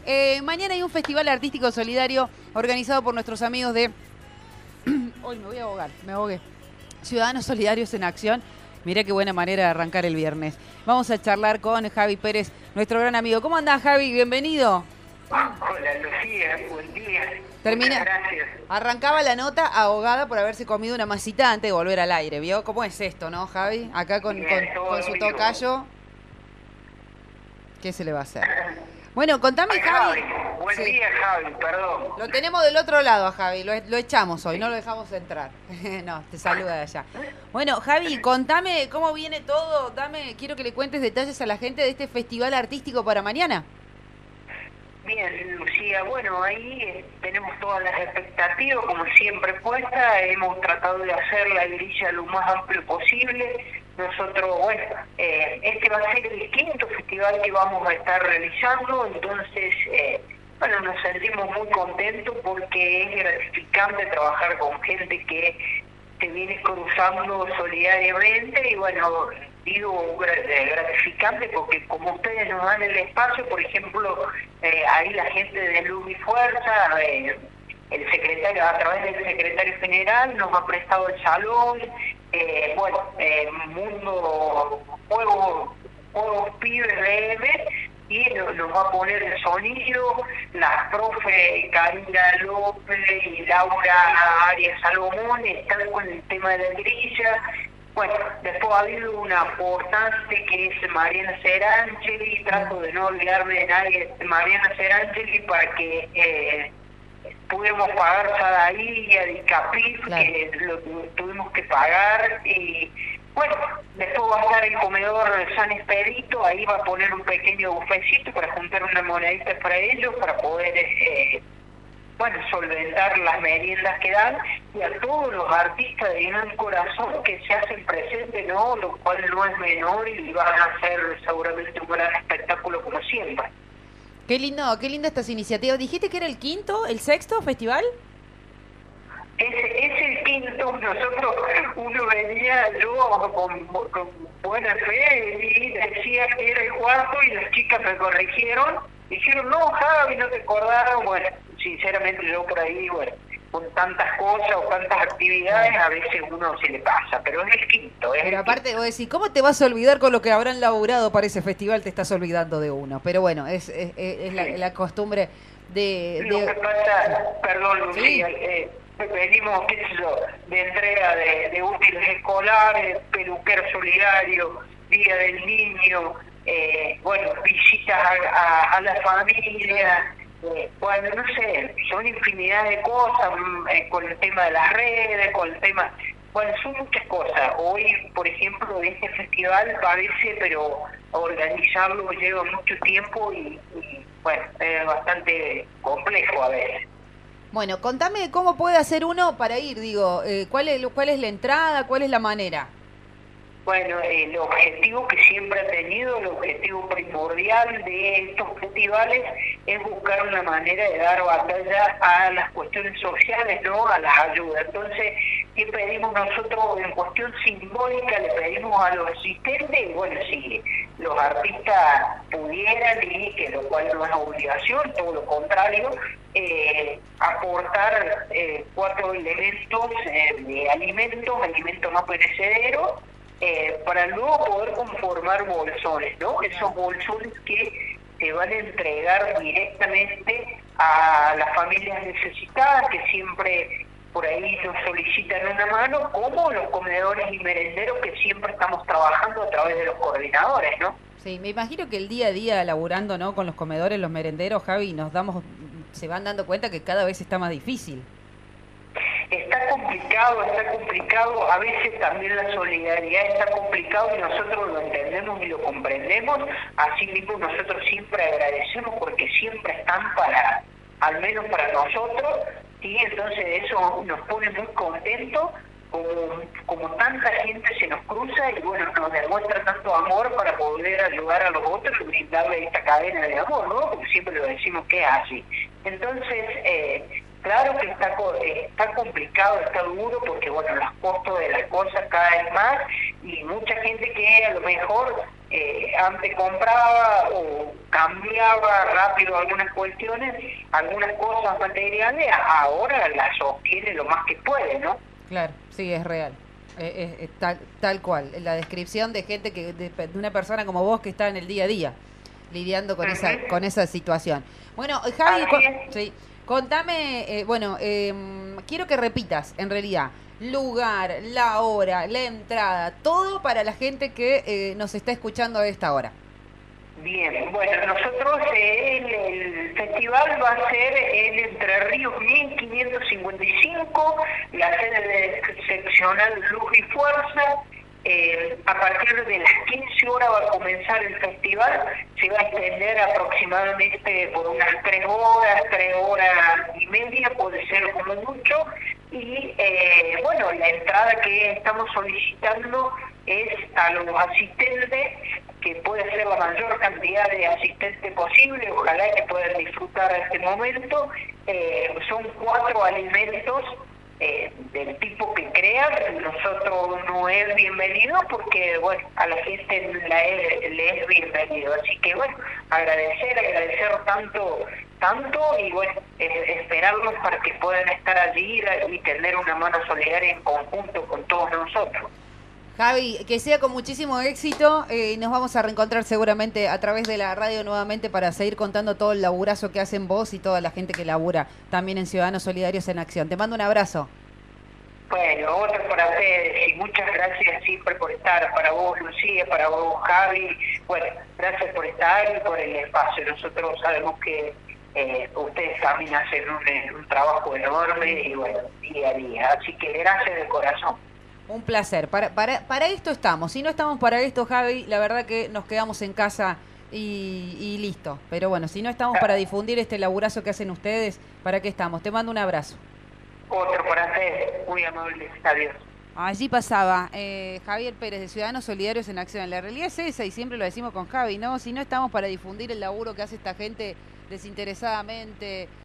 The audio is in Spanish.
Mañana hay un festival artístico solidario organizado por nuestros amigos de... Hoy me voy a ahogar, me ahogué. Ciudadanos Solidarios en Acción. Mirá qué buena manera de arrancar el viernes. Vamos a charlar con Javi Pérez, nuestro gran amigo. ¿Cómo andás, Javi? Bienvenido. Hola, Lucía, buen día. Termina. Muchas gracias. Arrancaba la nota ahogada por haberse comido una masita antes de volver al aire, ¿vio? ¿Cómo es esto, no, Javi? Acá con su tocayo. ¿Qué se le va a hacer? Bueno, contame, Javi. Buen día, Javi, perdón. Lo tenemos del otro lado a Javi, lo echamos hoy, no lo dejamos entrar. No, te saluda de allá. Bueno, Javi, contame cómo viene todo, quiero que le cuentes detalles a la gente de este festival artístico para mañana. Bien, Lucía, bueno, ahí tenemos todas las expectativas, como siempre puestas, hemos tratado de hacer la grilla lo más amplio posible. Nosotros, bueno, este va a ser el quinto festival que vamos a estar realizando, entonces, bueno, nos sentimos muy contentos porque es gratificante trabajar con gente que se viene cruzando solidariamente y bueno, digo gratificante porque como ustedes nos dan el espacio, por ejemplo, ahí la gente de Luz y Fuerza, el secretario, a través del secretario general, nos ha prestado el salón, Mundo Juegos Pibes BM, y nos va a poner el sonido, las profe Karina López y Laura Arias Salomón están con el tema de la grilla. Bueno, después ha habido una aportante que es Mariana Serangeli, trato de no olvidarme de nadie, Mariana Serangeli, para que pudimos pagar Sadaí y a Dicapif, claro, que lo tuvimos que pagar, y bueno, después va a estar el comedor San Expedito, ahí va a poner un pequeño bufecito para juntar una monedita para ellos, para poder solventar las meriendas que dan, y a todos los artistas de gran corazón que se hacen presentes, ¿no? Lo cual no es menor y van a hacer seguramente un gran espectáculo como siempre. Qué linda estas iniciativas. ¿Dijiste que era el quinto, el sexto festival? Es el quinto. Nosotros, uno venía, yo con buena fe, y decía que era el cuarto, y las chicas me corrigieron. Dijeron, no, Javi, no te acordaron. Bueno, sinceramente yo por ahí, con tantas cosas o tantas actividades, a veces uno se le pasa, pero es el quinto. Pero aparte, vos decís, ¿cómo te vas a olvidar con lo que habrán laburado para ese festival? Te estás olvidando de uno. Pero bueno, es la costumbre de... Lo que pasa, perdón, Lucía, ¿sí? Venimos, qué sé yo, de entrega de útiles escolares, peluquero solidario, Día del Niño, visitas a la familia, no sé, son infinidad de cosas, con el tema de las redes, con el tema, son muchas cosas. Hoy, por ejemplo, este festival parece, pero organizarlo lleva mucho tiempo y es bastante complejo a veces. Bueno, contame cómo puede hacer uno para ir, ¿cuál es la entrada, cuál es la manera? Bueno, el objetivo que siempre ha tenido, el objetivo primordial de estos festivales es buscar una manera de dar batalla a las cuestiones sociales, ¿no? A las ayudas. Entonces, ¿qué pedimos nosotros en cuestión simbólica? Le pedimos a los asistentes, si los artistas pudieran, y que lo cual no es obligación, todo lo contrario, aportar 4 elementos de alimentos no perecederos, para luego poder conformar bolsones, ¿no? Esos bolsones que se van a entregar directamente a las familias necesitadas, que siempre por ahí nos solicitan una mano, como los comedores y merenderos que siempre estamos trabajando a través de los coordinadores, ¿no? Sí, me imagino que el día a día laburando, ¿no?, con los comedores, los merenderos, Javi, se van dando cuenta que cada vez está más difícil. Está complicado, a veces también la solidaridad está complicado y nosotros lo entendemos y lo comprendemos, así mismo nosotros siempre agradecemos porque siempre están al menos para nosotros, y entonces eso nos pone muy contentos, como tanta gente se nos cruza y nos demuestra tanto amor para poder ayudar a los otros y brindarle esta cadena de amor, ¿no? Como siempre lo decimos que es así. Entonces, claro que está complicado, está duro, porque los costos de las cosas cada vez más, y mucha gente que a lo mejor Antes compraba o cambiaba rápido algunas cuestiones, algunas cosas materiales, ahora las sostiene lo más que puede, ¿no? Claro, sí, es real. Es tal cual. La descripción de gente de una persona como vos que está en el día a día lidiando con Ujú. esa situación. Bueno, Javi, Así es. sí, contame, quiero que repitas, en realidad, lugar, la hora, la entrada, todo para la gente que nos está escuchando a esta hora. Bien, bueno, nosotros el festival va a ser en Entre Ríos 1555, la sede de seccional Luz y Fuerza. A partir de las 15 horas va a comenzar el festival, se va a extender aproximadamente por unas 3 horas y media, puede ser como mucho. Y bueno, la entrada que estamos solicitando es a los asistentes, que puede ser la mayor cantidad de asistentes posible, ojalá que puedan disfrutar de este momento. Son 4 alimentos del tipo que crean. Nosotros no es bienvenido porque, bueno, a la gente le es bienvenido. Así que, bueno, agradecer tanto y, bueno, esperarlos para que puedan estar allí y tener una mano solidaria en conjunto con todos nosotros. Javi, que sea con muchísimo éxito. Nos vamos a reencontrar seguramente a través de la radio nuevamente para seguir contando todo el laburazo que hacen vos y toda la gente que labura también en Ciudadanos Solidarios en Acción. Te mando un abrazo. Bueno, otro para ustedes y muchas gracias siempre por estar, para vos Lucía, para vos Javi, bueno, gracias por estar y por el espacio. Nosotros sabemos que ustedes también hacen un trabajo enorme y bueno, día a día, así que gracias de corazón. Un placer. Para esto estamos. Si no estamos para esto, Javi, la verdad que nos quedamos en casa y listo. Pero bueno, si no estamos para difundir este laburazo que hacen ustedes, ¿para qué estamos? Te mando un abrazo. Otro para ustedes, muy amables, adiós. Allí pasaba Javier Pérez de Ciudadanos Solidarios en Acción. La realidad es esa y siempre lo decimos con Javi, ¿no? Si no estamos para difundir el laburo que hace esta gente desinteresadamente,